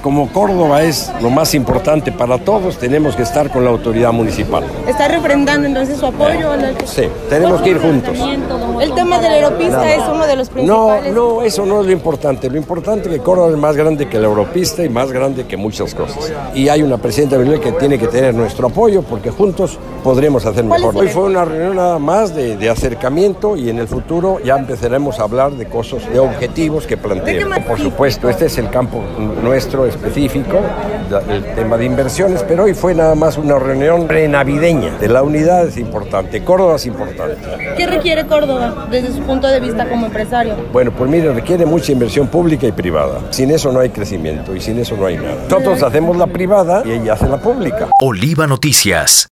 como Córdoba es lo más importante para todos, tenemos que estar con la autoridad municipal. ¿Está refrendando entonces su apoyo? Sí, tenemos que ir juntos. El tema de la Europista es uno de los principales. No, eso no es lo importante. Lo importante es que Córdoba es más grande que la Europista y más grande que muchas cosas. Y hay una presidenta que tiene que tener nuestro apoyo porque juntos podremos hacer mejor. Hoy fue una reunión nada más de acercamiento y en el futuro ya empezaremos a hablar de cosas, de objetivos que plantean. Por supuesto, este es el campo nuestro específico, el tema de inversiones, pero hoy fue nada más una reunión prenavideña. De la unidad es importante, Córdoba es importante. ¿Qué requiere Córdoba desde su punto de vista como empresario? Bueno, pues mire, requiere mucha inversión pública y privada. Sin eso no hay crecimiento y sin eso no hay nada. Nosotros hacemos la privada y ella hace la pública. Oliva Noticias.